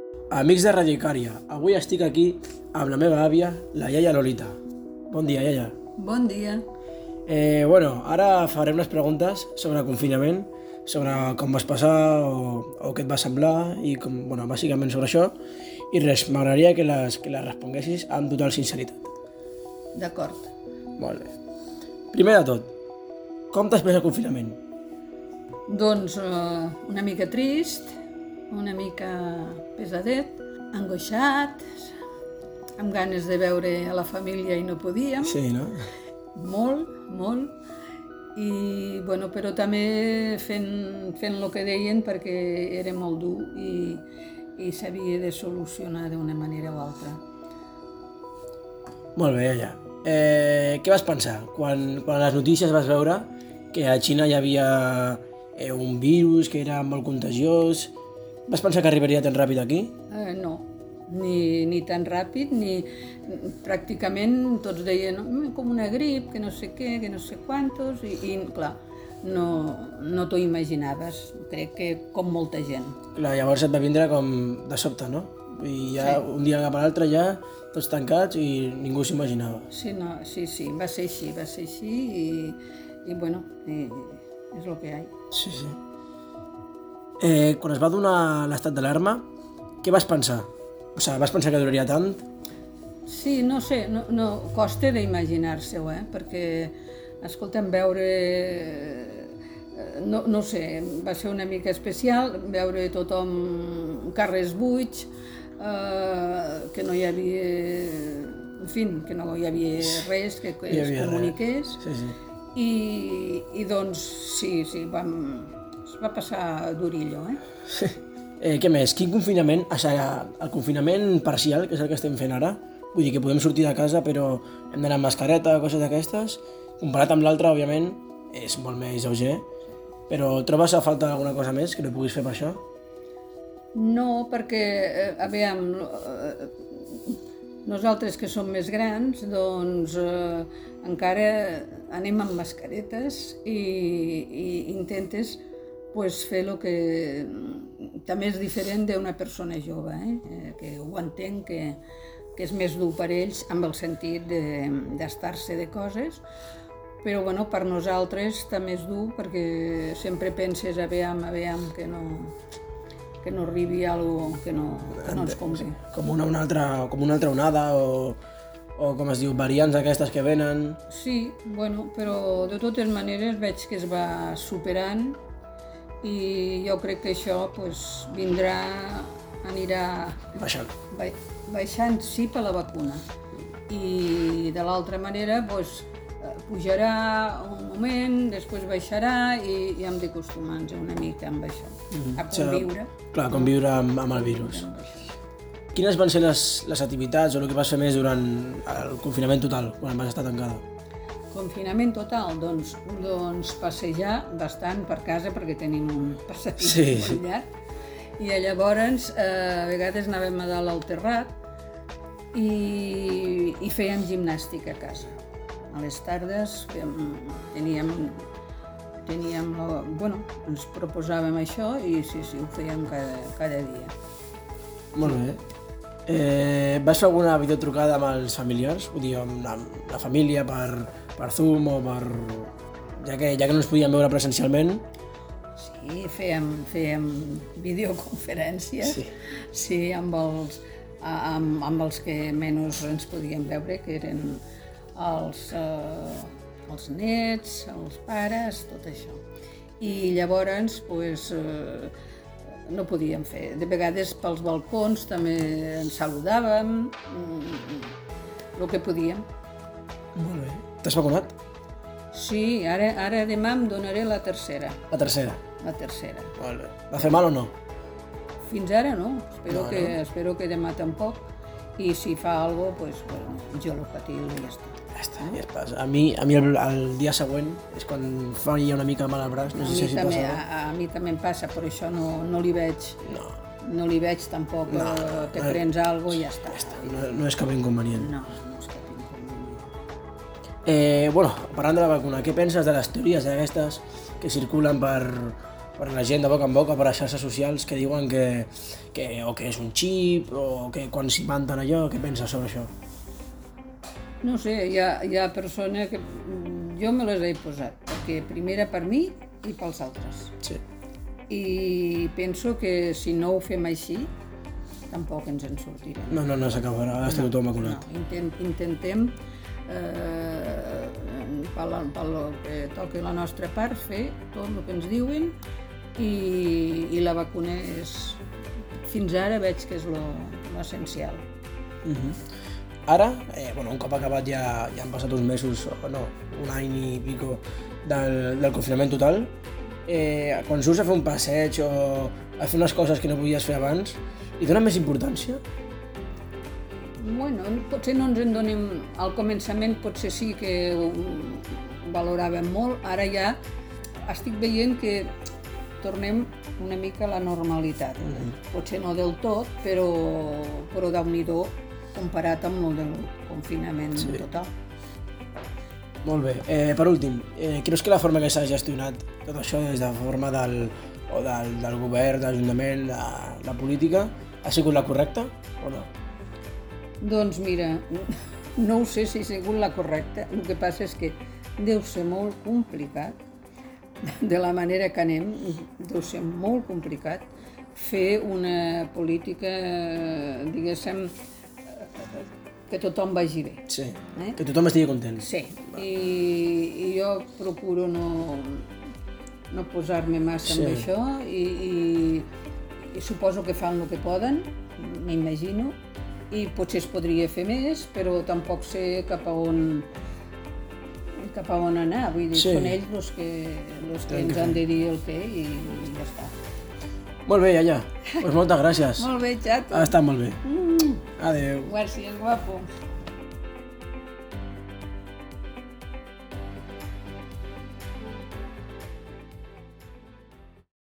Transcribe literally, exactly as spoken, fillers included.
Amics de Radio Icària, avui estic aquí amb la meva àvia, la iaia Lolita. Bon dia, iaia. Bon dia. Eh, bueno, ara faré unes preguntes sobre el confinament, sobre com vas passar o, o què et va semblar i com, bueno, bàsicament sobre això. I res, m'agradaria que les, que les responguessis amb total sinceritat. D'acord. Molt bé. Primer de tot, com t'has pres el confinament? Doncs eh, una mica trist, una mica pesadet, angoixat, amb ganes de veure a la família i no podíem. Sí, no? Molt, molt. I, bueno, però també fent, fent el que deien perquè era molt dur i, i s'havia de solucionar d'una manera o altra. Molt bé, iaia. Eh, què vas pensar quan, quan a les notícies vas veure que a Xina hi havia eh, un virus que era molt contagiós? Vas pensar que arribaria tan ràpid aquí? Eh, no, ni, ni tan ràpid, ni pràcticament tots deien "Mm, com una grip, que no sé què, que no sé quantos", i, i clar, no, no t'ho imaginaves, crec que com molta gent. Clar, llavors et va vindre com de sobte, no? I ja Sí. un dia cap a l'altre ja tots tancats i ningú s'imaginava. Sí, no, sí, sí, va ser així, va ser així i, i bueno, i, és el que hi ha. Sí, sí. Eh, quan es va donar l'estat d'alarma, què vas pensar? O sigui, vas pensar que duraria tant? Sí, no sé, no, no costa d'imaginar-se-ho, eh? Perquè, escolta'm, veure... No, no sé, va ser una mica especial, veure tothom carrers buits, eh, que no hi havia... En fi, que no hi havia res que, que Hi es havia comuniqués. Sí, sí. I, I doncs, sí, sí, vam, es va passar d'orillo, eh? Eh, què més? Quin confinament? O sigui, el confinament parcial, que és el que estem fent ara, vull dir que podem sortir de casa però hem d'anar amb mascareta, coses d'aquestes, comparat amb l'altre, òbviament, és molt més lleuger, però trobes a falta alguna cosa més que no puguis fer per això? No, perquè, eh, aviam, eh, nosaltres que som més grans, doncs eh, encara anem amb mascaretes i, i intentes pues, fer el que també és diferent d'una persona jove, eh? Eh, que ho entenc, que, que és més dur per ells amb el sentit d'estar-se de, de coses, però bueno, per nosaltres també és dur perquè sempre penses, aviam, aviam, que no, que no arribi alguna cosa que no, que no ens convé. Com una, una altra, com una altra onada o, o com es diu, variants aquestes que venen. Sí, bueno, però de totes maneres veig que es va superant i jo crec que això pues, vindrà, anirà Baixant. ba- baixant, sí, per la vacuna. I de l'altra manera pues, pujarà un moment, després baixarà i, i hem d'acostumar-nos una mica amb això, a conviure. Clar, conviure amb, amb el virus. amb això. Quines van ser les, les activitats o el que vas fer més durant el confinament total, quan vas estar tancada? Confinament total, doncs, doncs passejar bastant per casa perquè tenim un passadís Sí, molt sí. llarg. I llavors eh, a vegades anàvem a dalt al terrat i, i fèiem gimnàstica a casa. A les tardes fèiem, teníem, teníem, la- bueno, ens proposàvem això i sí, sí, ho fèiem cada, cada dia. Molt bé. Eh, vas fer alguna videotrucada amb els familiars? Vull dir, amb la, la família per, per Zoom o per... Ja que, ja que no ens podíem veure presencialment. Sí, fèiem, fèiem videoconferències, Sí. sí, amb, els, a- amb, amb els que menys ens podíem veure, que eren els, eh, els nets, els pares, tot això. I llavors, pues, eh, no podíem fer. De vegades pels balcons també ens saludàvem, mm, el que podíem. Molt bé. T'has vacunat? Sí, ara, ara demà em donaré la tercera, La tercera. la tercera. Molt bé. Va fer mal o no? Fins ara no, espero, No, que, no. espero que demà tampoc, i si fa alguna cosa, pues, bueno, jo el patillo i ja està. Ja està, ja es passa. A mi, a mi el, el dia següent és quan faria una mica mal al braç, no A sé mi, si també, passa. a, a mi també em passa, però això no, no li veig, No, no li veig tampoc, No, eh, te no. prens alguna cosa i ja està. no, no és cap inconvenient. No, no és cap inconvenient. Eh, bueno, parlant de la vacuna, què penses de les teories aquestes que circulen per, per la gent de boca en boca, per les xarxes socials, que diuen que, que o que és un xip, o que quan s'inventen allò, què penses sobre això? No sé, hi ha, hi ha persones que jo me les he posat, perquè primera per mi i pels altres. Sí. I penso que si no ho fem així, tampoc ens en sortirem. No, no, no s'acabarà, ha d'estar tothom vacunat. No, intent, intentem, eh, pel, pel que toqui la nostra part, fer tot el que ens diuen i, i la vacuna és, fins ara veig que és l'essencial. Uh-huh. Ara, eh, bueno, un cop acabat ja, ja han passat uns mesos, o no, un any i pico del, del confinament total, eh, quan surts a fer un passeig o a fer unes coses que no podies fer abans, li donen més importància? Bueno, potser no ens en donem... Al començament potser sí que ho valoràvem molt, ara ja estic veient que tornem una mica a la normalitat. Mm-hmm. Potser no del tot, però, però Déu-n'hi-do comparat amb el del confinament sí. total. Molt bé. Eh, per últim, eh, creus que la forma que s'ha gestionat tot això des de forma del, o del, del govern, de l'Ajuntament, de la política, ha sigut la correcta o no? Doncs mira, no ho sé si ha sigut la correcta. El que passa és que deu ser molt complicat, de la manera que anem, deu ser molt complicat fer una política, diguéssim, que tothom vagi bé. Sí, eh? que tothom estigui content. Sí, I, i jo procuro no, no posar-me massa sí. amb això i, i, i suposo que fan el que poden, m'imagino, i potser es podria fer més, però tampoc sé cap a on, cap a on anar. Vull dir, sí. són ells els que, els que ens han de dir el què i, i ja està. Molt bé, Iaia. Pues moltes gràcies. Molt bé, xato. Ha estat molt bé. Mm. Adéu. Gràcies, guapo.